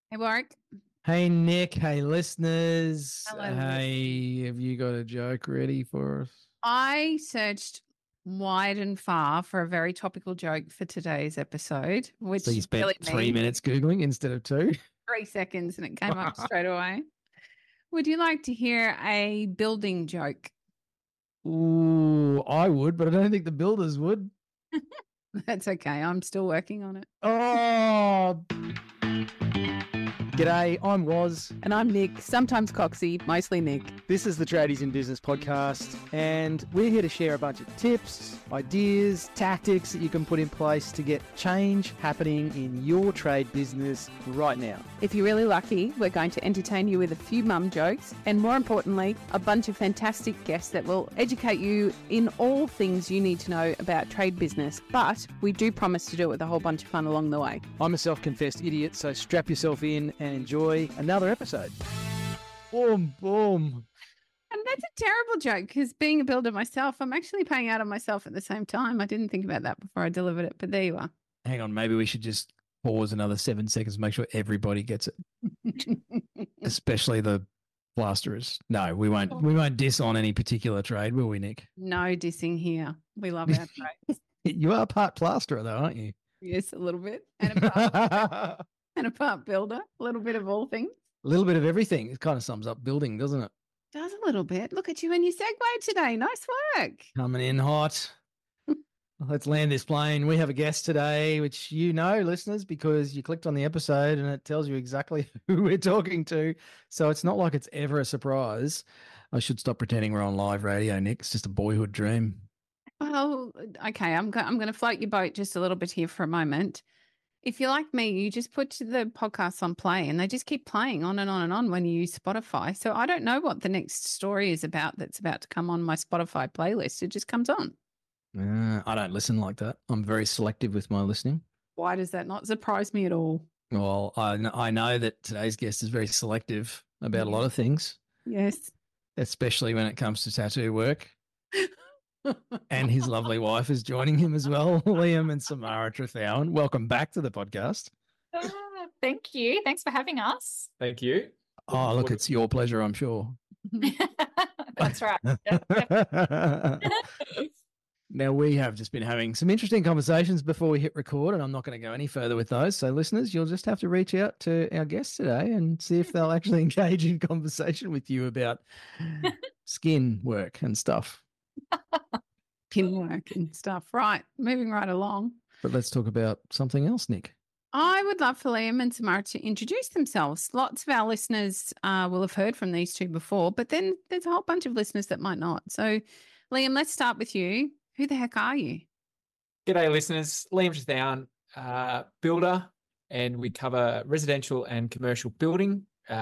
Hey, Warwick. Hey Nick, hey listeners. Hello. Hey, have you got a joke ready for us? I searched wide and far for a very topical joke for today's episode, So which you spent really 3 minutes Googling instead of two? 3 seconds and it came up straight away. Would you like to hear a building joke? Ooh, I would, but I don't think the builders would. That's okay. I'm still working on it. Oh, g'day, I'm Woz. And I'm Nick, sometimes Coxie, mostly Nick. This is the Tradies in Business podcast, and we're here to share a bunch of tips, ideas, tactics that you can put in place to get change happening in your trade business right now. If you're really lucky, we're going to entertain you with a few mum jokes and, more importantly, a bunch of fantastic guests that will educate you in all things you need to know about trade business. But we do promise to do it with a whole bunch of fun along the way. I'm a self-confessed idiot, so strap yourself in and enjoy another episode. Boom, boom. And that's a terrible joke because being a builder myself, I'm actually paying out on myself at the same time. I didn't think about that before I delivered it, but there you are. Hang on, maybe we should just pause another 7 seconds to make sure everybody gets it, especially the plasterers. No, we won't. We won't diss on any particular trade, will we, Nick? No dissing here. We love our trades. You are part plasterer, though, aren't you? Yes, a little bit. And a part builder. A little bit of all things. A little bit of everything. It kind of sums up building, doesn't it? Does a little bit. Look at you and your segue today. Nice work. Coming in hot. Let's land this plane. We have a guest today, which you know, listeners, because you clicked on the episode and it tells you exactly who we're talking to. So it's not like it's ever a surprise. I should stop pretending we're on live radio, Nick. It's just a boyhood dream. Well, okay. I'm going to float your boat just a little bit here for a moment. If you're like me, you just put the podcasts on play and they just keep playing on and on and on when you use Spotify. So I don't know what the next story is about that's about to come on my Spotify playlist. It just comes on. I don't listen like that. I'm very selective with my listening. Why does that not surprise me at all? Well, I know that today's guest is very selective about a lot of things, Yes. especially when it comes to tattoo work. And his lovely wife is joining him as well, Liam and Samara Trethowan. Welcome back to the podcast. Thank you. Thanks for having us. Thank you. Oh, look, it's your pleasure, I'm sure. That's right. Yeah. Now, we have just been having some interesting conversations before we hit record, and I'm not going to go any further with those. So, listeners, you'll just have to reach out to our guests today and see if they'll actually engage in conversation with you about skin work and stuff. Pin work and stuff. Right. Moving right along. But let's talk about something else, Nick. I would love for Liam and Samara to introduce themselves. Lots of our listeners will have heard from these two before, but then there's a whole bunch of listeners that might not. So, Liam, let's start with you. Who the heck are you? G'day, listeners. Liam Trethowan, builder, and we cover residential and commercial building.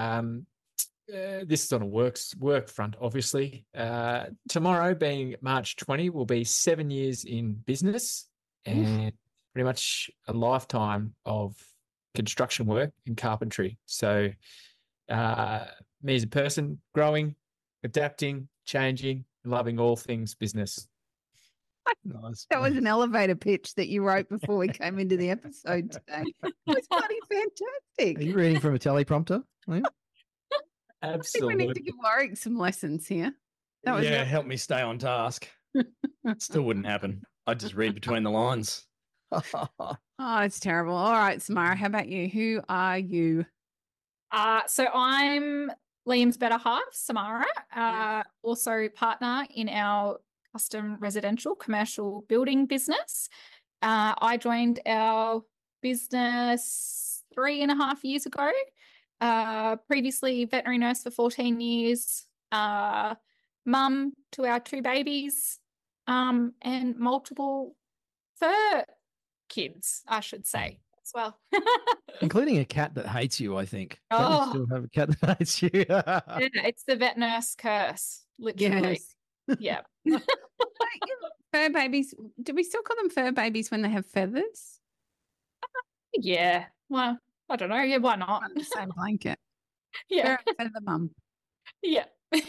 This is on a work front, obviously. Tomorrow, being March 20, will be 7 years in business and pretty much a lifetime of construction work and carpentry. So me as a person, growing, adapting, changing, loving all things business. Nice. That was an elevator pitch that you wrote before we came into the episode today. It was bloody fantastic. Are you reading from a teleprompter, Liam? I think Absolutely. we need to give Warwick some lessons here. That was Yeah, help me stay on task. Still wouldn't happen. I'd just read between the lines. Oh, it's terrible. All right, Samara, how about you? Who are you? So I'm Liam's better half, Samara, also partner in our custom residential commercial building business. I joined our business 3.5 years ago. Previously veterinary nurse for 14 years, mum to our 2 babies, and multiple fur kids, I should say, as well. Including a cat that hates you, I think. Don't you Oh. still have a cat that hates you? Yeah, it's the vet nurse curse, literally. Yeah. Fur babies. Do we still call them fur babies when they have feathers? Yeah. Well, I don't know. Yeah, why not? On the same blanket. Yeah. Fur and feather mum. Yeah.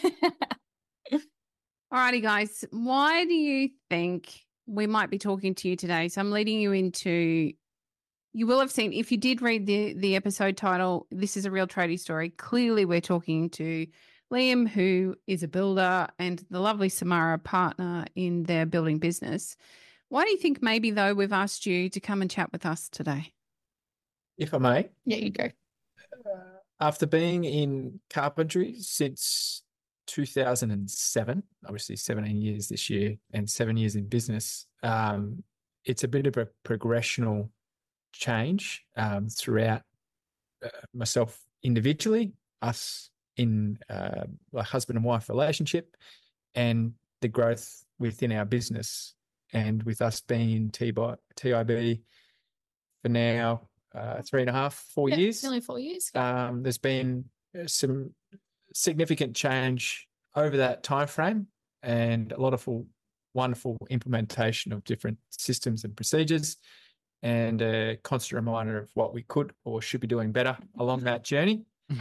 Alrighty, guys. Why do you think we might be talking to you today? So I'm leading you into You will have seen, if you did read the episode title, This is a Real Tradie Story, clearly we're talking to Liam, who is a builder, and the lovely Samara, partner in their building business. Why do you think maybe, though, we've asked you to come and chat with us today? If I may. Yeah, you go. After being in carpentry since 2007, obviously 17 years this year, and 7 years in business, it's a bit of a progressional change throughout myself individually, us in a husband and wife relationship, and the growth within our business. And with us being in TIB for now 3.5, 4 years. Nearly 4 years. There's been some significant change over that time frame, and a lot of wonderful implementation of different systems and procedures, and a constant reminder of what we could or should be doing better along that journey.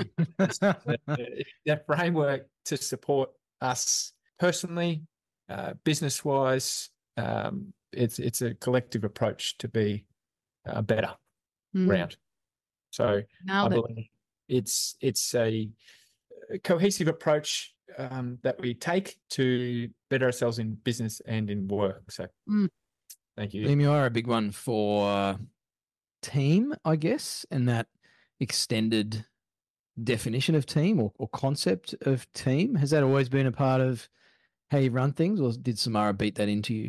That framework to support us personally, business-wise, it's a collective approach to be better round. So I believe it's a cohesive approach that we take to better ourselves in business and in work. So thank you. Liam, you are a big one for team, I guess, and that extended definition of team or concept of team. Has that always been a part of how you run things, or did Samara beat that into you?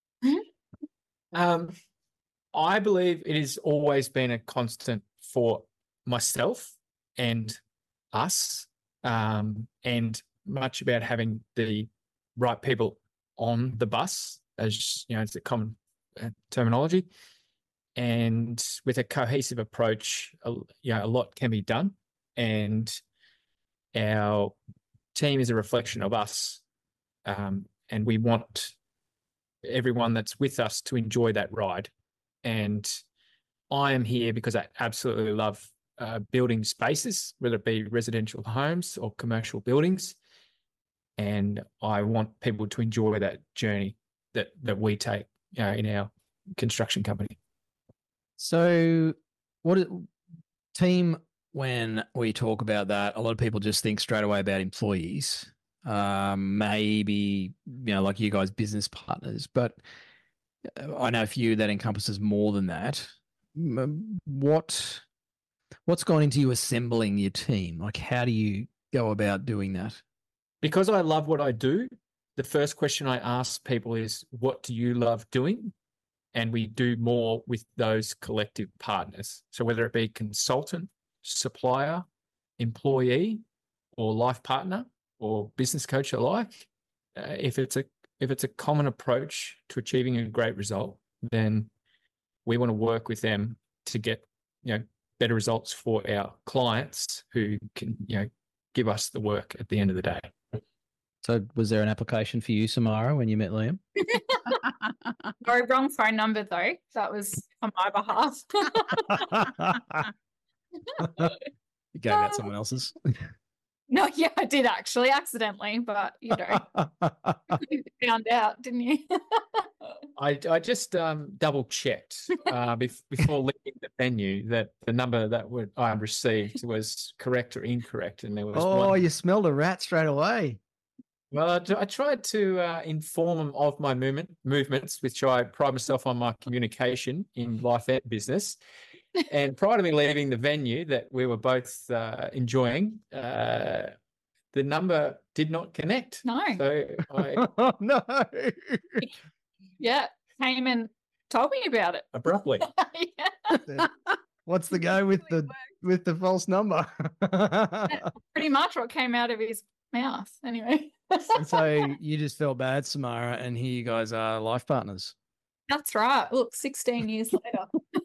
I believe it has always been a constant for myself and us, and much about having the right people on the bus, as you know, it's a common terminology. And with a cohesive approach, a lot can be done. And our team is a reflection of us, and we want everyone that's with us to enjoy that ride. And I am here because I absolutely love building spaces, whether it be residential homes or commercial buildings. And I want people to enjoy that journey that we take in our construction company. So team, when we talk about that, a lot of people just think straight away about employees, maybe, like you guys, business partners, but I know for you that encompasses more than that. What's gone into you assembling your team? Like, how do you go about doing that? Because I love what I do, the first question I ask people is, what do you love doing? And we do more with those collective partners. So whether it be consultant, supplier, employee, or life partner, or business coach alike, if it's a common approach to achieving a great result, then we want to work with them to get better results for our clients who can give us the work at the end of the day. So was there an application for you, Samara, when you met Liam? No, wrong phone number though. That was on my behalf. You gave out someone else's. No, yeah, I did actually accidentally, but found out, didn't you? I just double checked before leaving the venue that the number that I received was correct or incorrect, and there was one. You smelled a rat straight away. Well, I tried to inform them of my movements, which I pride myself on my communication in life and business. And prior to me leaving the venue that we were both enjoying, the number did not connect. No. So Oh, no. Yeah, came and told me about it. Abruptly. Yeah. What's the go with the false number? Pretty much what came out of his mouth anyway. And so you just felt bad, Samara, and here you guys are life partners. That's right. Look, 16 years later.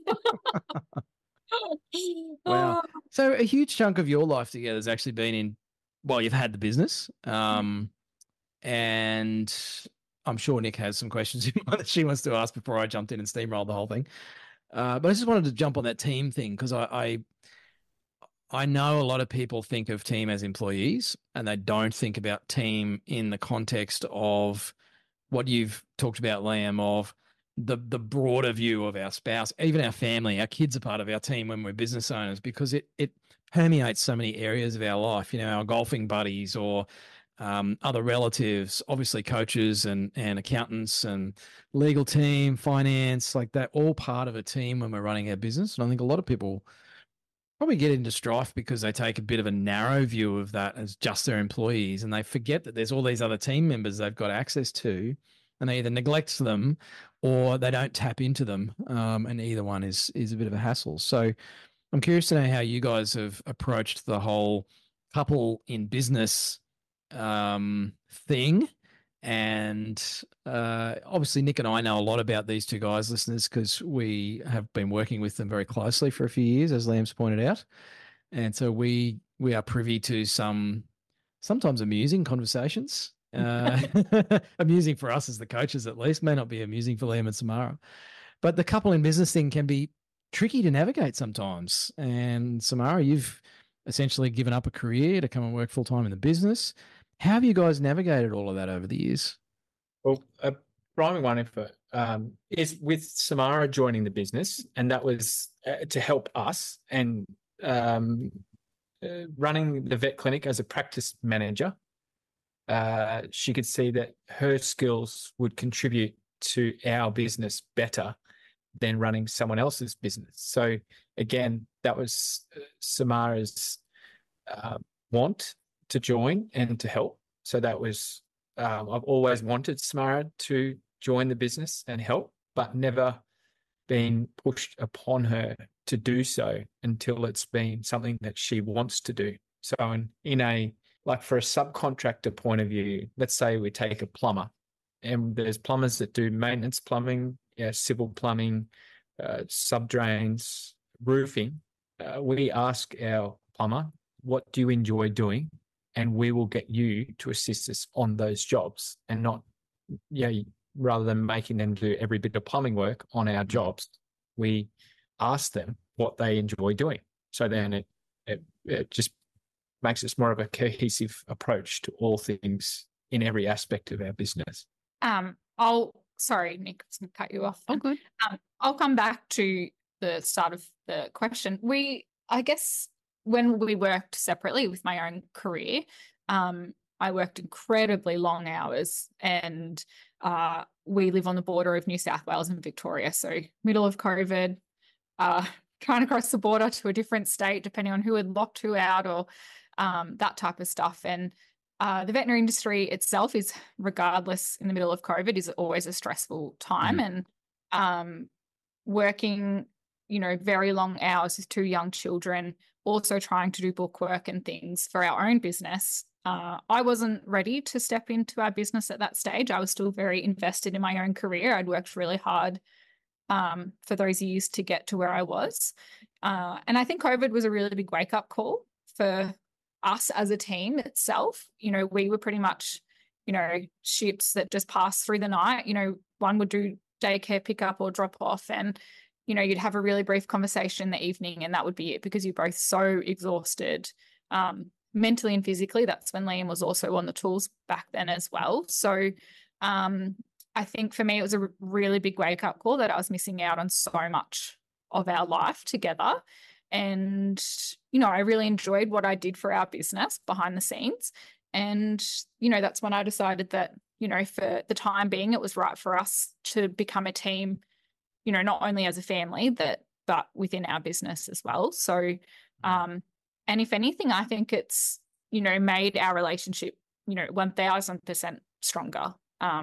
Wow. So a huge chunk of your life together has actually been you've had the business. And I'm sure Nick has some questions that she wants to ask before I jumped in and steamrolled the whole thing. But I just wanted to jump on that team thing because I know a lot of people think of team as employees and they don't think about team in the context of what you've talked about, Liam, of the broader view of our spouse, even our family. Our kids are part of our team when we're business owners, because it permeates so many areas of our life. Our golfing buddies or other relatives, obviously coaches and accountants and legal team, finance, like that, all part of a team when we're running our business. And I think a lot of people probably get into strife because they take a bit of a narrow view of that as just their employees, and they forget that there's all these other team members they've got access to, and they either neglect them or they don't tap into them. And either one is a bit of a hassle. So I'm curious to know how you guys have approached the whole couple in business thing. And obviously Nick and I know a lot about these two guys, listeners, because we have been working with them very closely for a few years, as Liam's pointed out. And so we are privy to some sometimes amusing conversations. Amusing for us as the coaches, at least, may not be amusing for Liam and Samara. But the couple in business thing can be tricky to navigate sometimes. And Samara, you've essentially given up a career to come and work full-time in the business. How have you guys navigated all of that over the years? Well, a primary one is with Samara joining the business, and that was to help us, and running the vet clinic as a practice manager. She could see that her skills would contribute to our business better than running someone else's business. So again, that was Samara's want to join and to help. So that was, I've always wanted Samara to join the business and help, but never been pushed upon her to do so until it's been something that she wants to do. So like for a subcontractor point of view, let's say we take a plumber, and there's plumbers that do maintenance plumbing, civil plumbing, subdrains, roofing. We ask our plumber, what do you enjoy doing? And we will get you to assist us on those jobs, and not, rather than making them do every bit of plumbing work on our jobs, we ask them what they enjoy doing. So then it just makes us more of a cohesive approach to all things in every aspect of our business. Sorry, Nick, I was going to cut you off. Oh, good. I'll come back to the start of the question. I guess when we worked separately with my own career, I worked incredibly long hours, and we live on the border of New South Wales and Victoria. So middle of COVID, trying to cross the border to a different state, depending on who had locked who out, or that type of stuff. And the veterinary industry itself is, regardless, in the middle of COVID, is always a stressful time. Mm-hmm. And working, very long hours with two young children, also trying to do bookwork and things for our own business. I wasn't ready to step into our business at that stage. I was still very invested in my own career. I'd worked really hard for those years to get to where I was. And I think COVID was a really big wake-up call for us as a team itself. We were pretty much, ships that just passed through the night. One would do daycare pickup or drop off, and, you'd have a really brief conversation in the evening, and that would be it, because you're both so exhausted, mentally and physically. That's when Liam was also on the tools back then as well. So I think for me, it was a really big wake-up call that I was missing out on so much of our life together. And, I really enjoyed what I did for our business behind the scenes. And, that's when I decided that, for the time being, it was right for us to become a team, not only as a family, but within our business as well. So, and if anything, I think it's, made our relationship, 1000% stronger.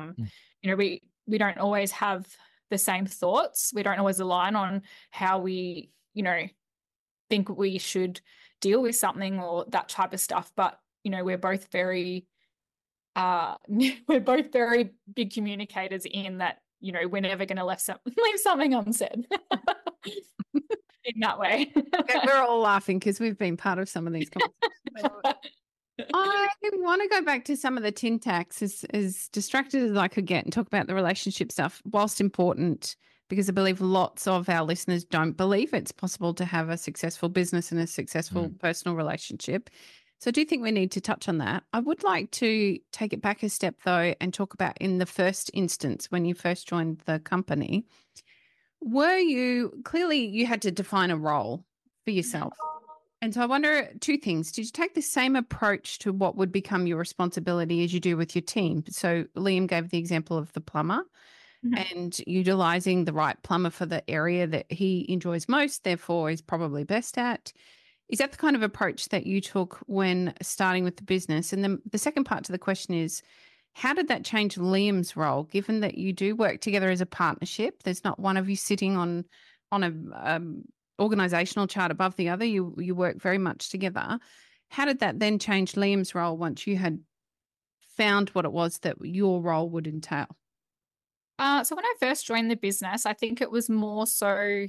We don't always have the same thoughts. We don't always align on how we, think we should deal with something or that type of stuff. But, we're both very big communicators in that, we're never going to leave something unsaid in that way. We're all laughing because we've been part of some of these conversations. I want to go back to some of the tin tacks, as distracted as I could get, and talk about the relationship stuff, whilst important, because I believe lots of our listeners don't believe it's possible to have a successful business and a successful personal relationship. So I do think we need to touch on that. I would like to take it back a step though and talk about in the first instance when you first joined the company. Clearly you had to define a role for yourself. And so I wonder two things. Did you take the same approach to what would become your responsibility as you do with your team? So Liam gave the example of the plumber and utilizing the right plumber for the area that he enjoys most, therefore is probably best at. Is that the kind of approach that you took when starting with the business? And then the second part to the question is, how did that change Liam's role, given that you do work together as a partnership? There's not one of you sitting on a organizational chart above the other. You work very much together. How did that then change Liam's role once you had found what it was that your role would entail? So when I first joined the business, I think it was more so,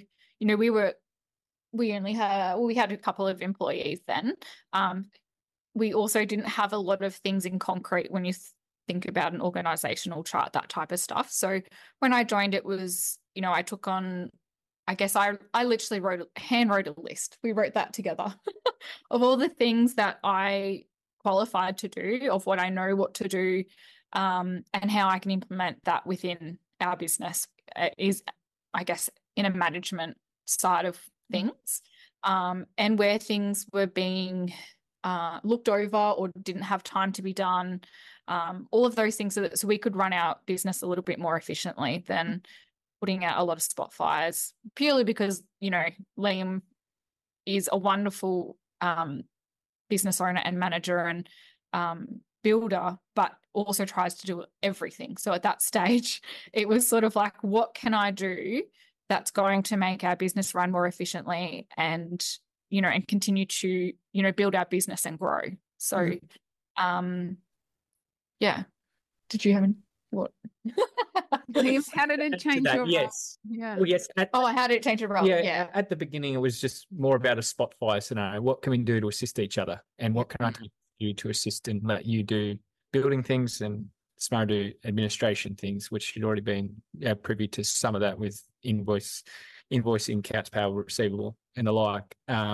we had a couple of employees then. We also didn't have a lot of things in concrete when you think about an organizational chart, that type of stuff. So when I joined, it was, I took on, I guess I literally hand wrote a list. We wrote that together of all the things that I qualified to do, of what I know what to do, and how I can implement that within our business is, I guess, in a management side of things, and where things were being looked over or didn't have time to be done, all of those things so we could run our business a little bit more efficiently than putting out a lot of spot fires, purely because, Liam is a wonderful business owner and manager and builder, but also tries to do everything. So at that stage, it was sort of like, what can I do that's going to make our business run more efficiently and, and continue to, build our business and grow. So, yeah. Did you have what? Liam, how did it change your role? Yes. Yeah. Well, yes. How did it change your role? Yeah. At the beginning, it was just more about a spot fire scenario. What can we do to assist each other? And what can I do you to assist and let you do building things and Samara do administration things, which she'd already been privy to some of that with invoicing, accounts payable, receivable, and the like.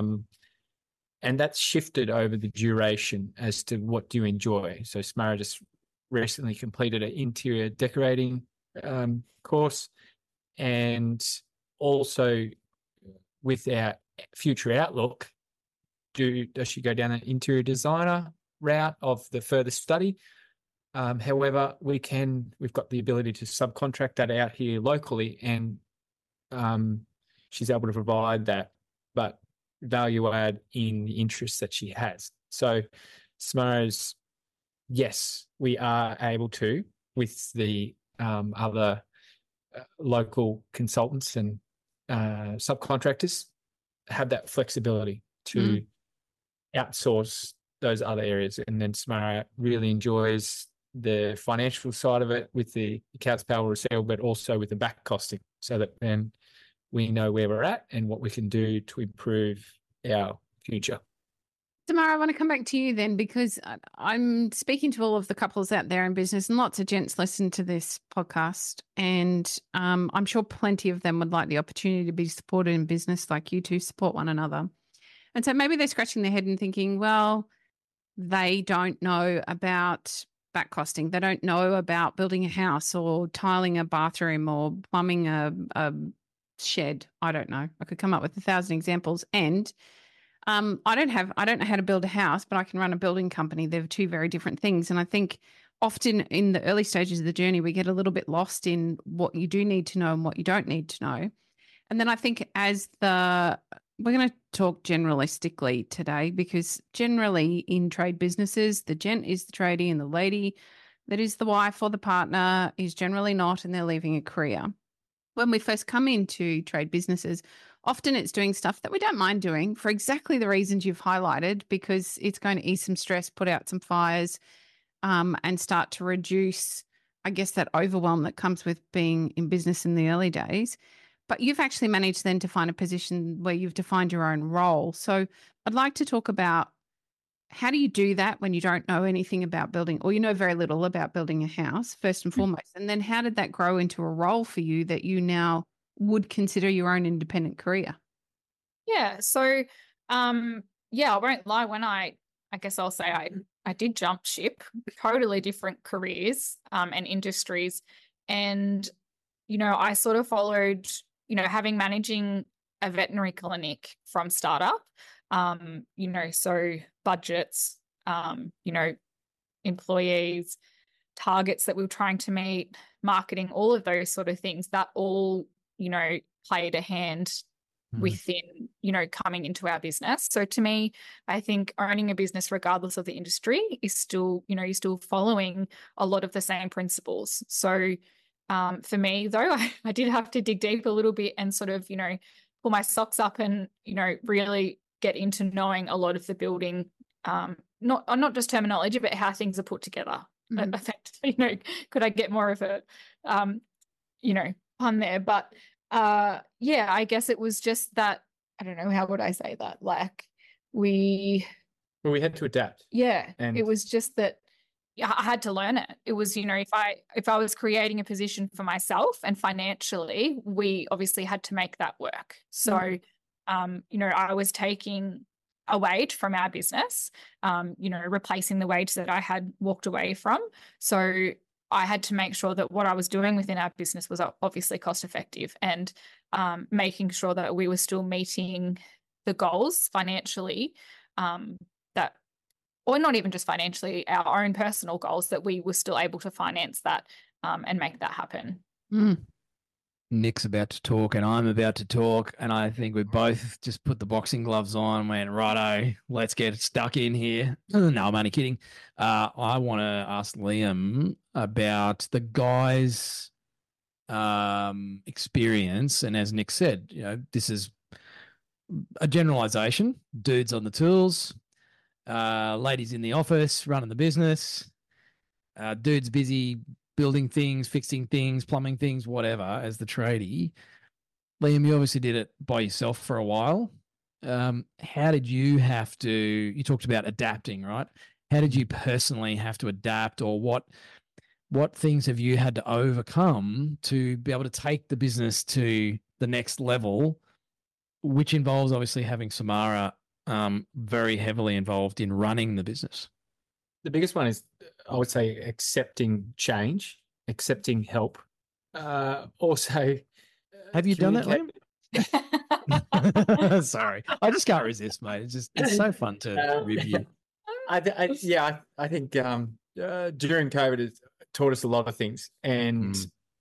And that's shifted over the duration as to what do you enjoy. So Samara just recently completed an interior decorating course, and also with our future outlook, does she go down an interior designer route of the further study? However, we've got the ability to subcontract that out here locally, and she's able to provide that, but value add in the interests that she has. So Samara's, yes, we are able to, with the other local consultants and subcontractors, have that flexibility to outsource those other areas. And then Samara really enjoys the financial side of it with the accounts payable, receivable, but also with the back costing, so that then we know where we're at and what we can do to improve our future. Samara, I want to come back to you then, because I'm speaking to all of the couples out there in business, and lots of gents listen to this podcast, and I'm sure plenty of them would like the opportunity to be supported in business like you two support one another. And so maybe they're scratching their head and thinking, well, they don't know about back costing. They don't know about building a house or tiling a bathroom or plumbing a shed. I don't know. I could come up with 1,000 examples. And I don't know how to build a house, but I can run a building company. They're two very different things. And I think often in the early stages of the journey, we get a little bit lost in what you do need to know and what you don't need to know. And then I think we're going to talk generalistically today, because generally in trade businesses, the gent is the tradie and the lady that is the wife or the partner is generally not, and they're leaving a career. When we first come into trade businesses, often it's doing stuff that we don't mind doing for exactly the reasons you've highlighted, because it's going to ease some stress, put out some fires, and start to reduce, I guess, that overwhelm that comes with being in business in the early days. But you've actually managed then to find a position where you've defined your own role. So I'd like to talk about, how do you do that when you don't know anything about building, or you know very little about building a house, first and foremost? And then how did that grow into a role for you that you now would consider your own independent career? Yeah. So, I won't lie. When I I guess I'll say I did jump ship, totally different careers and industries. And, I sort of followed, managing a veterinary clinic from startup, so budgets, employees, targets that we were trying to meet, marketing, all of those sort of things, that all, played a hand within, coming into our business. So to me, I think owning a business, regardless of the industry, is still, you're still following a lot of the same principles. So for me, though, I did have to dig deep a little bit and sort of, pull my socks up and, really get into knowing a lot of the building, not just terminology, but how things are put together. Effectively, could I get more of a, pun there? But I guess it was just that, I don't know, how would I say that? Like we had to adapt. Yeah. And it was just that I had to learn it. It was, if I was creating a position for myself and financially, we obviously had to make that work. So, I was taking a wage from our business, replacing the wage that I had walked away from. So I had to make sure that what I was doing within our business was obviously cost effective, and making sure that we were still meeting the goals financially, or not even just financially, our own personal goals, that we were still able to finance that and make that happen. Nick's about to talk and I'm about to talk, and I think we both just put the boxing gloves on and went, righto, let's get stuck in here. No, I'm only kidding. I want to ask Liam about the guys' experience. And as Nick said, this is a generalization. Dudes on the tools, ladies in the office, running the business, dudes busy building things, fixing things, plumbing things, whatever, as the tradie. Liam, you obviously did it by yourself for a while. How did you have to, you talked about adapting, right? How did you personally have to adapt, or what things have you had to overcome to be able to take the business to the next level, which involves obviously having Samara very heavily involved in running the business? The biggest one is, I would say, accepting change, accepting help. Also, have you done that, Liam? Sorry, I just can't resist, mate. It's so fun to review. I think during COVID, it taught us a lot of things, and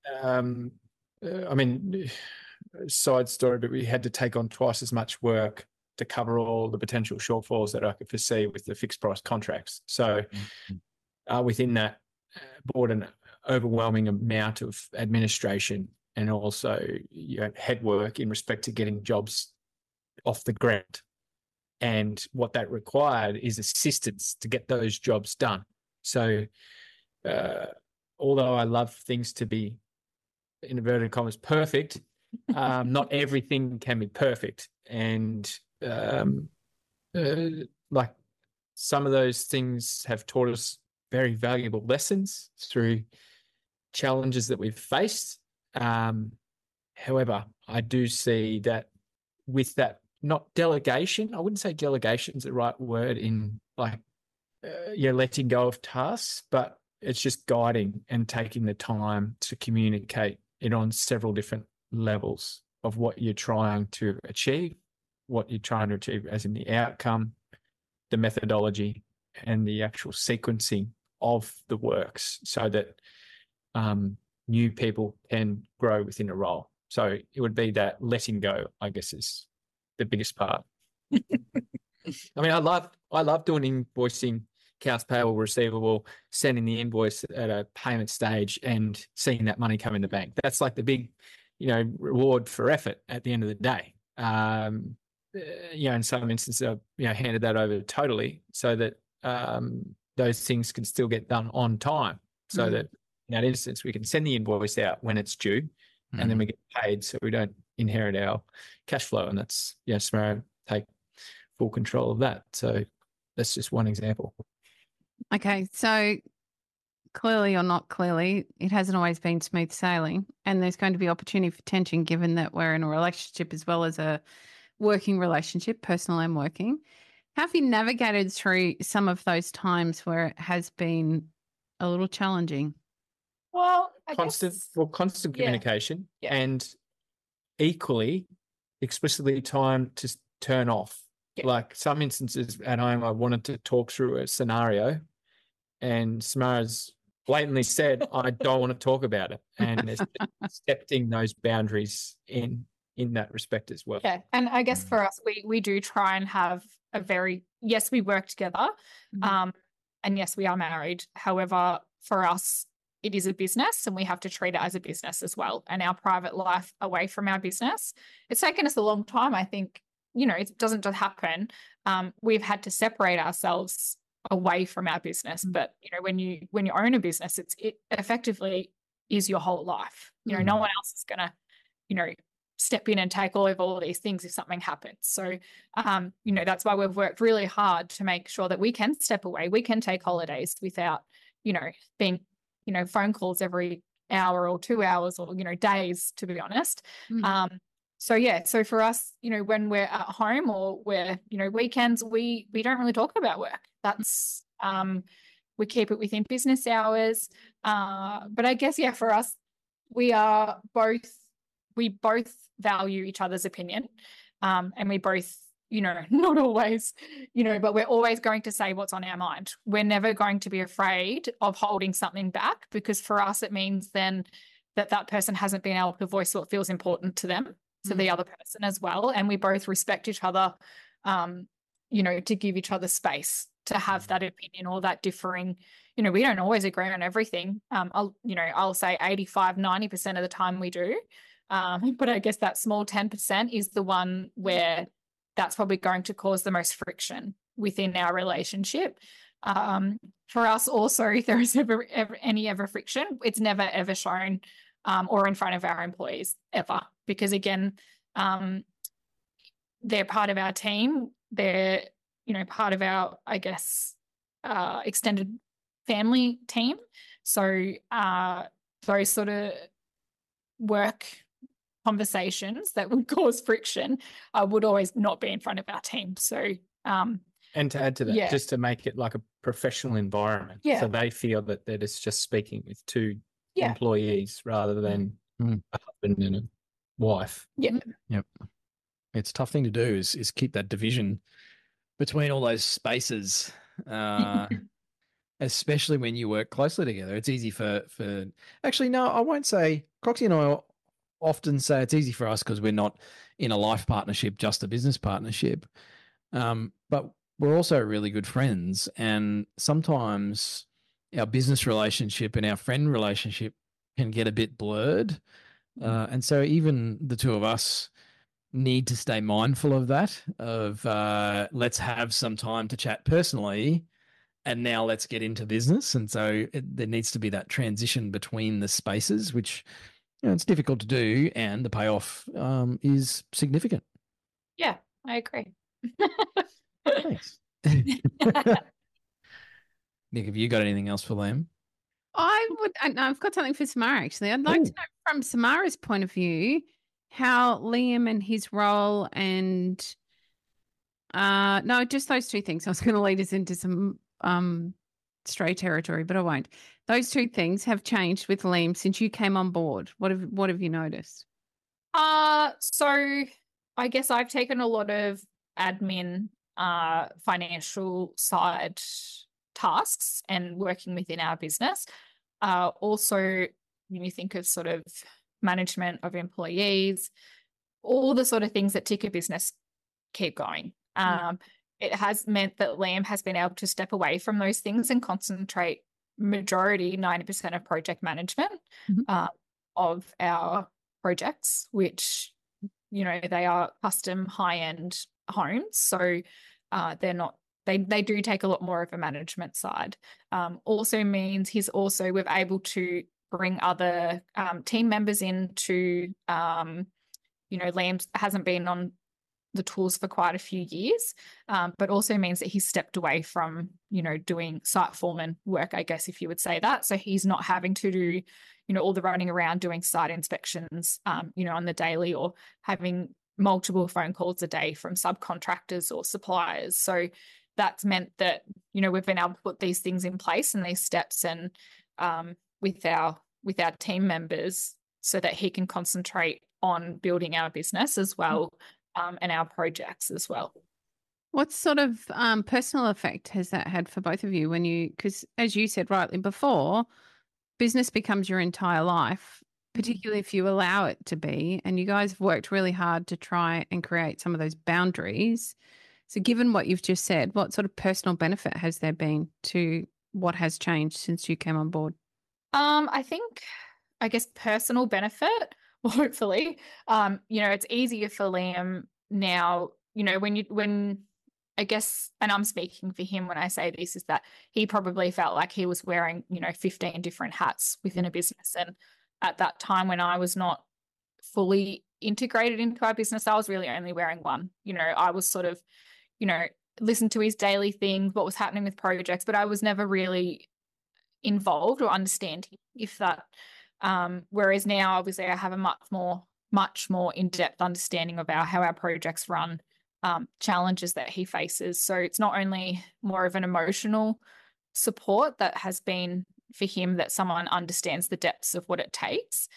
side story, but we had to take on twice as much work to cover all the potential shortfalls that I could foresee with the fixed price contracts. So within that, brought an overwhelming amount of administration and also head work in respect to getting jobs off the ground. And what that required is assistance to get those jobs done. So although I love things to be, in inverted commas, perfect, not everything can be perfect. And like some of those things have taught us very valuable lessons through challenges that we've faced. However, I do see that with that, not delegation, I wouldn't say delegation is the right word in letting go of tasks, but it's just guiding and taking the time to communicate it on several different levels of what you're trying to achieve, what you're trying to achieve as in the outcome, the methodology, and the actual sequencing of the works, so that new people can grow within a role. So it would be that letting go, I guess, is the biggest part. I mean, I love doing invoicing, accounts payable, receivable, sending the invoice at a payment stage and seeing that money come in the bank. That's like the big, reward for effort at the end of the day. In some instances, I've, handed that over totally so that those things can still get done on time, so that in that instance, we can send the invoice out when it's due, and then we get paid, so we don't inherit our cash flow. And that's, Samara take full control of that. So that's just one example. Okay, so clearly or not clearly, it hasn't always been smooth sailing, and there's going to be opportunity for tension given that we're in a relationship as well as a working relationship, personal and working. How have you navigated through some of those times where it has been a little challenging? Well, constant yeah. communication Yeah. and equally explicitly time to turn off. Yeah. Like some instances at home, I wanted to talk through a scenario and Samara's blatantly said, I don't want to talk about it. And it's accepting those boundaries in that respect as well. Yeah. And I guess for us, we do try and have a yes, we work together. Mhm. And yes, we are married. However, for us, it is a business and we have to treat it as a business as well. And our private life away from our business, it's taken us a long time. I think, it doesn't just happen. We've had to separate ourselves away from our business. But, when you own a business, it effectively is your whole life. No one else is going to, step in and take over all these things if something happens. So, that's why we've worked really hard to make sure that we can step away. We can take holidays without, being, phone calls every hour or 2 hours or, days, to be honest. So for us, when we're at home or we're, weekends, we don't really talk about work. That's, we keep it within business hours. But I guess, for us, we both value each other's opinion. And we both, not always, but we're always going to say what's on our mind. We're never going to be afraid of holding something back, because for us, it means then that person hasn't been able to voice what feels important to them, to the other person as well. And we both respect each other, to give each other space to have that opinion or that differing, we don't always agree on everything. I'll say 85, 90% of the time we do. But I guess that small 10% is the one where that's probably going to cause the most friction within our relationship. For us also, if there is ever friction, it's never ever shown or in front of our employees ever, because again, they're part of our team. They're, part of our, I guess, extended family team. So those sort of work conversations that would cause friction would always not be in front of our team. So and to add to that, just to make it like a professional environment, so they feel that it's just speaking with two employees rather than a husband and a wife. Yep. It's a tough thing to do is keep that division between all those spaces, especially when you work closely together. It's easy for actually, no, I won't say. Coxie and I often say it's easy for us because we're not in a life partnership, just a business partnership. But we're also really good friends, and sometimes our business relationship and our friend relationship can get a bit blurred. And so even the two of us need to stay mindful of that, of let's have some time to chat personally, and now let's get into business. And so there needs to be that transition between the spaces, which it's difficult to do, and the payoff is significant. Yeah, I agree. Thanks. Nick, have you got anything else for Liam? I've got something for Samara, actually. I'd like to know from Samara's point of view how Liam and his role and no, just those two things. I was going to lead us into some stray territory, but I won't. Those two things have changed with Liam since you came on board. What have you noticed? So I guess I've taken a lot of admin, financial side tasks and working within our business. Also, when you think of sort of management of employees, all the sort of things that tick a business keep going. It has meant that Liam has been able to step away from those things and concentrate majority, 90% of project management of our projects, which, they are custom high-end homes. So they're not, they do take a lot more of a management side. Also means we're able to bring other team members in to, Liam hasn't been on the tools for quite a few years, but also means that he's stepped away from, doing site foreman work, I guess, if you would say that. So he's not having to do, all the running around doing site inspections, on the daily, or having multiple phone calls a day from subcontractors or suppliers. So that's meant that, we've been able to put these things in place and these steps and with our team members so that he can concentrate on building our business as well, and our projects as well. What sort of personal effect has that had for both of you because as you said rightly before, business becomes your entire life, particularly if you allow it to be, and you guys have worked really hard to try and create some of those boundaries. So given what you've just said, what sort of personal benefit has there been to what has changed since you came on board? I guess personal benefit, well, hopefully, it's easier for Liam now, when I guess, and I'm speaking for him when I say this, is that he probably felt like he was wearing, 15 different hats within a business. And at that time when I was not fully integrated into our business, I was really only wearing one. I was sort of, listen to his daily things, what was happening with projects, but I was never really involved or understanding if that, whereas now obviously I have a much more in-depth understanding of how our projects run, challenges that he faces. So it's not only more of an emotional support that has been for him that someone understands the depths of what it takes.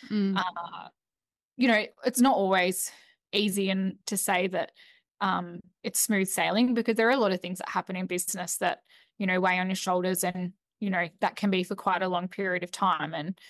It's not always easy and to say that it's smooth sailing, because there are a lot of things that happen in business that, weigh on your shoulders, and, that can be for quite a long period of time. And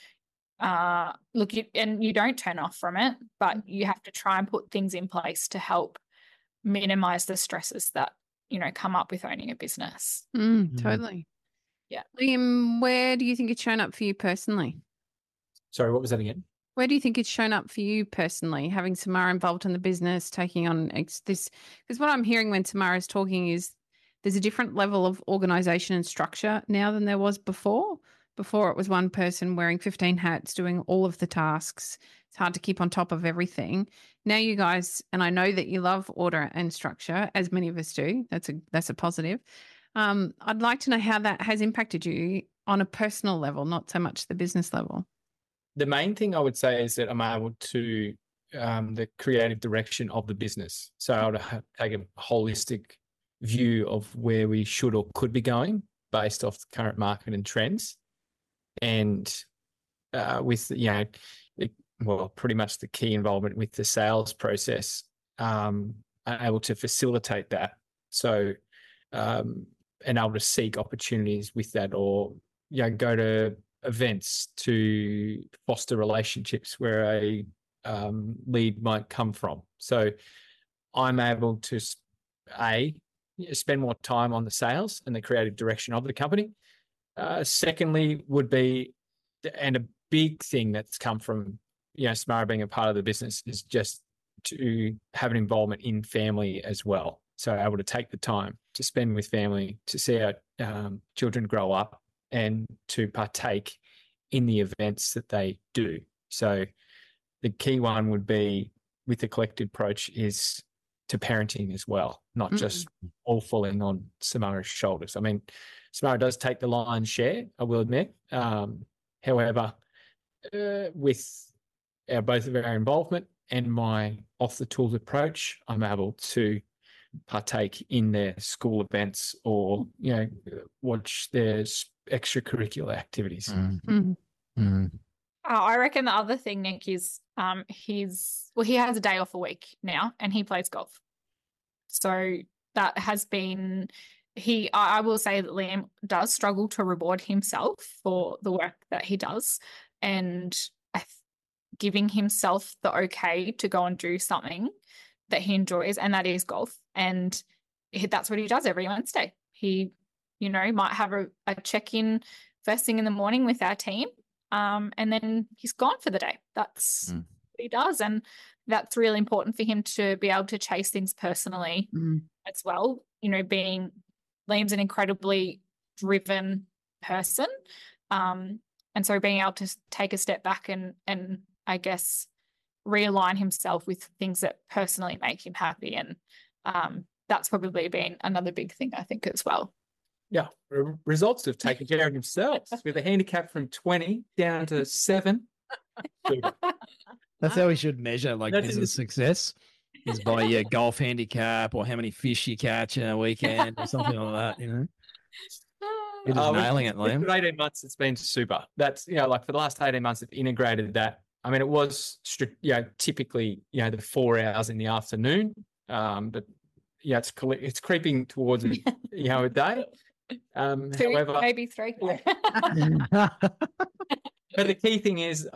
and you don't turn off from it, but you have to try and put things in place to help minimize the stresses that, come up with owning a business. Totally. Yeah. Liam, where do you think it's shown up for you personally? Sorry, what was that again? Where do you think it's shown up for you personally, having Samara involved in the business, taking on this? Because what I'm hearing when Samara's talking is there's a different level of organisation and structure now than there was before. Before it was one person wearing 15 hats, doing all of the tasks. It's hard to keep on top of everything. Now you guys, and I know that you love order and structure, as many of us do. That's a positive. I'd like to know how that has impacted you on a personal level, not so much the business level. The main thing I would say is that I'm able to the creative direction of the business. So I would take a holistic view of where we should or could be going based off the current market and trends. And with, pretty much the key involvement with the sales process, I'm able to facilitate that. So, and able to seek opportunities with that, or, go to events to foster relationships where a lead might come from. So I'm able to, spend more time on the sales and the creative direction of the company. Secondly would be, and a big thing that's come from, Samara being a part of the business, is just to have an involvement in family as well. So able to take the time to spend with family, to see our children grow up, and to partake in the events that they do. So the key one would be, with the collective approach, is to parenting as well, not just all falling on Samara's shoulders. I mean, Samara does take the lion's share, I will admit. However, with both of our involvement and my off-the-tools approach, I'm able to partake in their school events or, watch their extracurricular activities. I reckon the other thing, Nick, is he has a day off a week now and he plays golf. So that has been, I will say that Liam does struggle to reward himself for the work that he does, and giving himself the okay to go and do something that he enjoys, and that is golf. And that's what he does every Wednesday. He, might have a check-in first thing in the morning with our team, and then he's gone for the day. That's what he does. And that's really important for him to be able to chase things personally as well. Liam's an incredibly driven person. And so being able to take a step back and I guess realign himself with things that personally make him happy. And that's probably been another big thing, I think, as well. Yeah. Results of taking care of themselves with a handicap from 20 down to 7. That's how we should measure business success. is by your golf handicap or how many fish you catch in a weekend or something like that, you know? You're just nailing it, Liam. For 18 months, it's been super. That's, like for the last 18 months, it's integrated that. I mean, it was typically, the 4 hours in the afternoon. But it's creeping towards, a day. Two, However, maybe 3. But the key thing is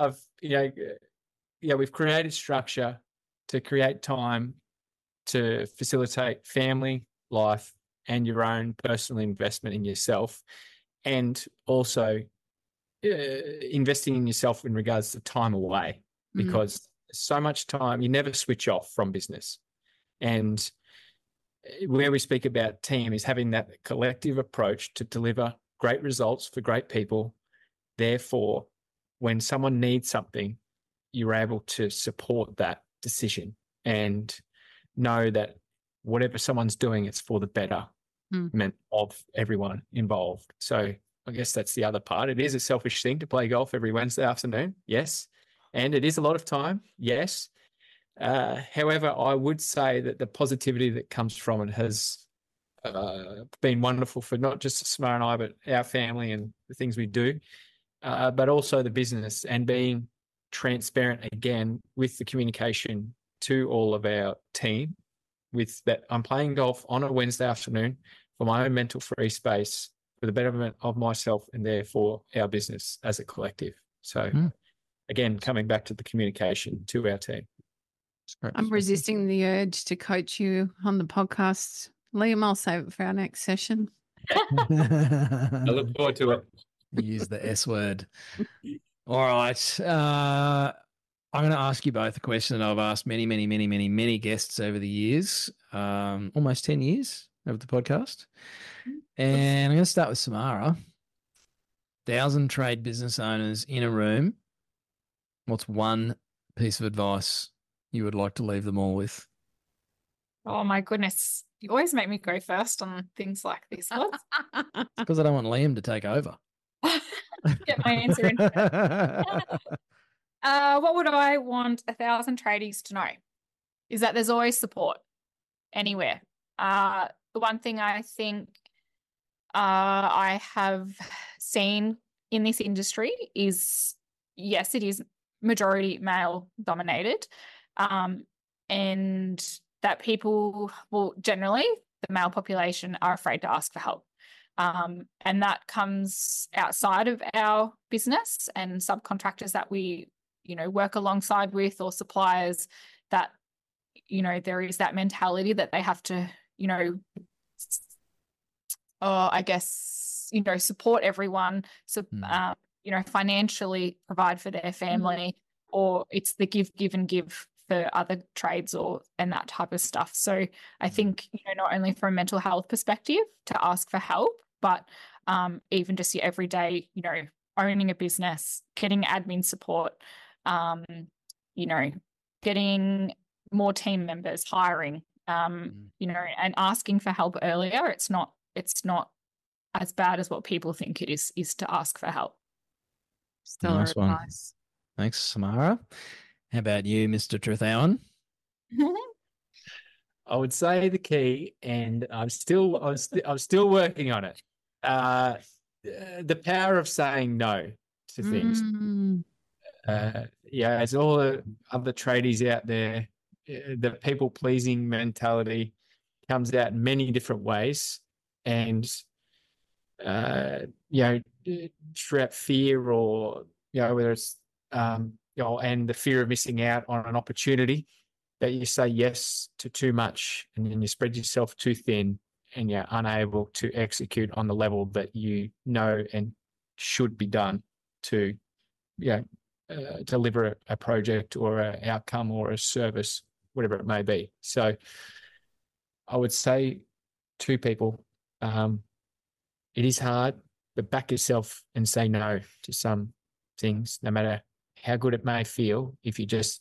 we've created structure to create time to facilitate family, life, and your own personal investment in yourself, and also investing in yourself in regards to time away, because so much time, you never switch off from business. And where we speak about team is having that collective approach to deliver great results for great people. Therefore, when someone needs something, you're able to support that decision and know that whatever someone's doing, it's for the betterment of everyone involved. So I guess that's the other part. It is a selfish thing to play golf every Wednesday afternoon. Yes. And it is a lot of time. Yes. However, I would say that the positivity that comes from it has been wonderful for not just Samara and I, but our family and the things we do, but also the business, and being transparent again with the communication to all of our team with that I'm playing golf on a Wednesday afternoon for my own mental free space, for the betterment of myself and therefore our business as a collective. So again, coming back to the communication to our team. I'm resisting the urge to coach you on the podcast. Liam, I'll save it for our next session. I look forward to it. Use the S word. All right. I'm going to ask you both a question that I've asked many guests over the years, almost 10 years of the podcast. And I'm going to start with Samara. 1,000 trade business owners in a room. What's one piece of advice you would like to leave them all with? Oh my goodness. You always make me go first on things like this. Because I don't want Liam to take over. Get my answer in. What would I want 1,000 tradies to know is that there's always support anywhere. The one thing I think I have seen in this industry is, yes, it is majority male dominated, and that people, well, generally the male population are afraid to ask for help. And that comes outside of our business and subcontractors that we, work alongside with, or suppliers that, there is that mentality that they have to, support everyone. So, financially provide for their family, or it's the give and give for other trades and that type of stuff. So I think, not only from a mental health perspective to ask for help, but even just your everyday, owning a business, getting admin support, getting more team members, hiring, and asking for help earlier. It's not as bad as what people think it is to ask for help. Stellar Nice one. advice. Thanks, Samara. How about you, Mr. Truthowan? I would say the key, and I'm still working on it. The power of saying no to things. As all the other tradies out there, the people pleasing mentality comes out in many different ways, and throughout fear, or whether it's and the fear of missing out on an opportunity, that you say yes to too much, and then you spread yourself too thin, and you're unable to execute on the level that you know and should be done to deliver a project or an outcome or a service, whatever it may be. So I would say to people, it is hard, but back yourself and say no to some things, no matter how good it may feel. If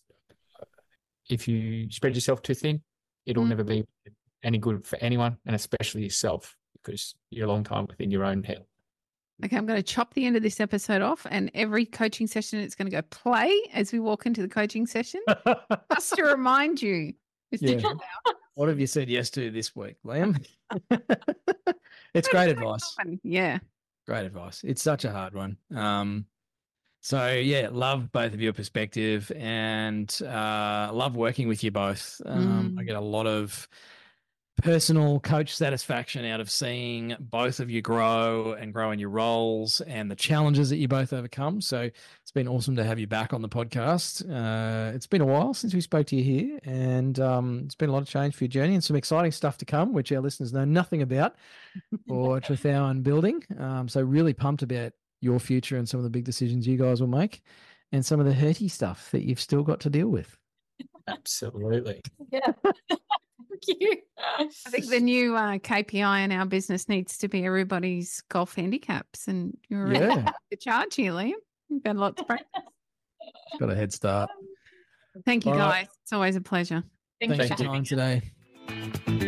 you spread yourself too thin, it'll never be any good for anyone, and especially yourself, because you're a long time within your own head. Okay, I'm going to chop the end of this episode off, and every coaching session it's going to go play as we walk into the coaching session, just to remind you It's Yeah. different What have you said yes to this week, Liam? It's great advice. now. Yeah. Great advice. It's such a hard one. So yeah, love both of your perspective and love working with you both. I get a lot of personal coach satisfaction out of seeing both of you grow and grow in your roles and the challenges that you both overcome. So it's been awesome to have you back on the podcast. It's been a while since we spoke to you here, and it's been a lot of change for your journey and some exciting stuff to come, which our listeners know nothing about for Trethowan Building. So really pumped about your future and some of the big decisions you guys will make and some of the hurty stuff that you've still got to deal with. Absolutely. Yeah. Thank you. I think the new KPI in our business needs to be everybody's golf handicaps, and you're really Yeah. the charge here, Liam. You've got lots of practice. Got a head start. Thank you, All right. guys. It's always a pleasure. Thank Thanks you. for your time today.